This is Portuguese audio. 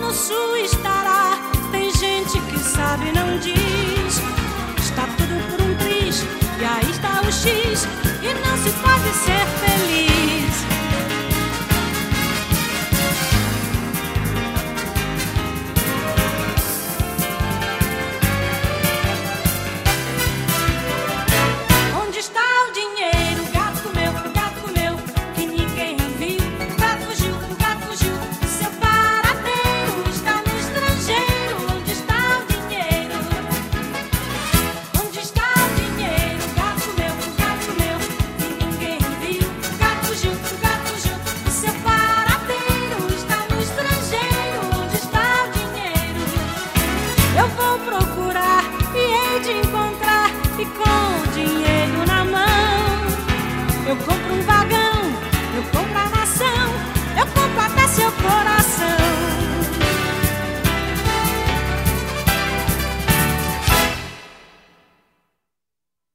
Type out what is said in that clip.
no sul estará. Tem gente que sabe e não diz. Está tudo por um triz, e aí está o X, e não se pode ser feliz. Onde está o dinheiro? O gato comeu, que ninguém viu. O gato fugiu, seu paradeiro está no estrangeiro. Onde está o dinheiro? Onde está o dinheiro? O gato comeu, que ninguém viu. O gato fugiu, seu paradeiro está no estrangeiro. Onde está o dinheiro? Eu vou procurar e hei de encontrar, e com o dinheiro